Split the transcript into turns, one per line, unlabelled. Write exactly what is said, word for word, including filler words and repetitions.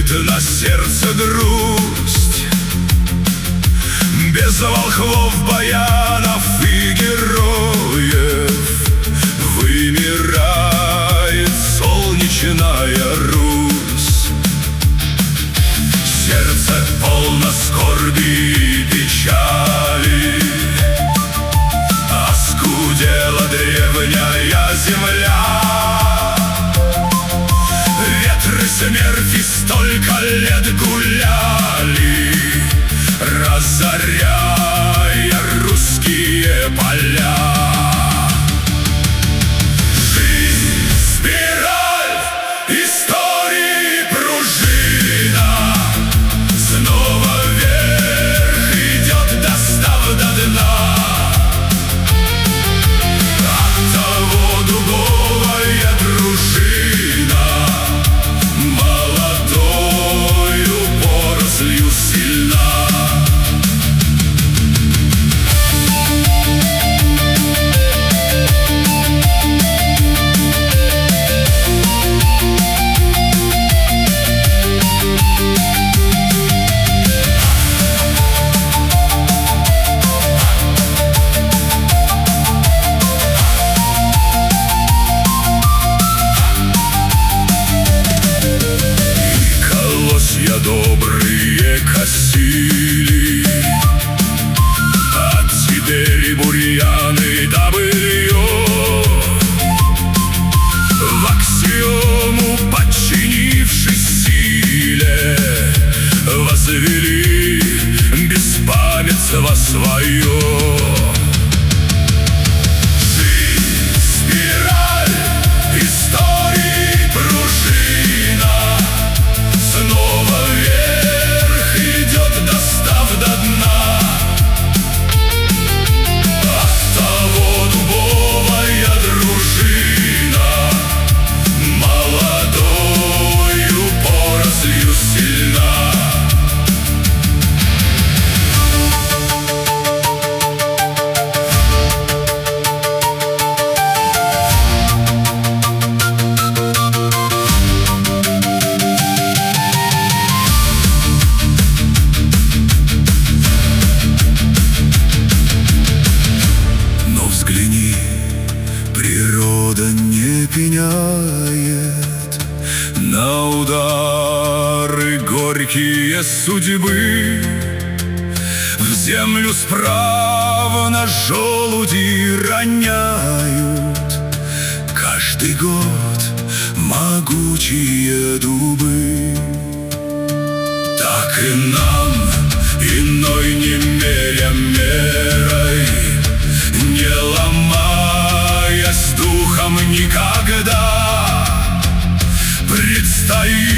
Лежит на сердце грусть, без волхвов, баянов и героев вымирает солнечная Русь. Сердце полно скорби и печали, оскудела древняя земля. Ветры смерти столько лет гуляли, разоряя русские поля. Жизнь — спираль, истории пружина, снова вверх идет, достав до дна. Оттого дубовая дружина молодою порослью сильна. Добрые косили, отсидели бурьяны да былье, в аксиому подчинившись силе, возвели беспамятство свое. Природа не пеняет на удары горькие судьбы. В землю справно желуди роняют каждый год могучие дубы. Так и нам иной не меря мерой, не ломая с духом никогда, предстоит